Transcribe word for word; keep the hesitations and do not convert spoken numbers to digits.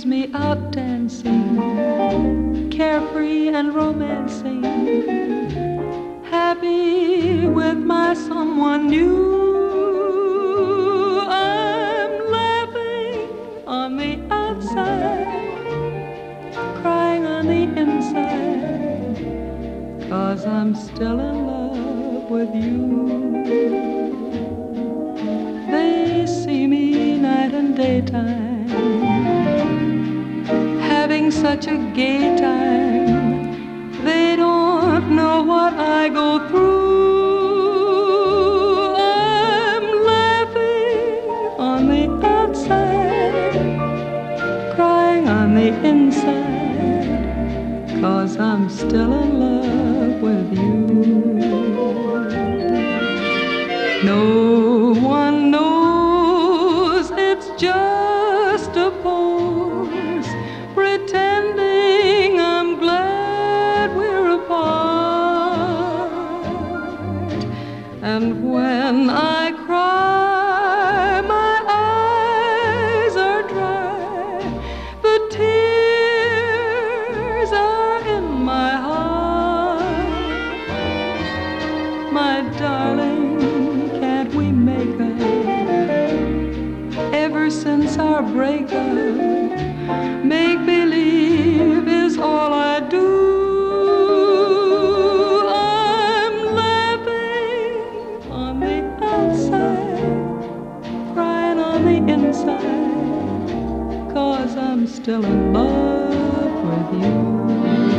sees me out dancing, carefree and romancing, happy with my someone new. I'm laughing on the outside, crying on the inside, 'cause I'm still in love with you. They see me night and daytime, having such a gay time. They don't know what I go through. I'm laughing on the outside, crying on the inside, 'cause I'm still in love with you. No one knows it's just a pose, pretending I'm glad we're apart. And when I cry, my eyes are dry, the tears are in my heart. My darling, can't we make up? Ever since our breakup, make believe is all I do. I'm laughing on the outside, crying on the inside, 'cause I'm still in love with you.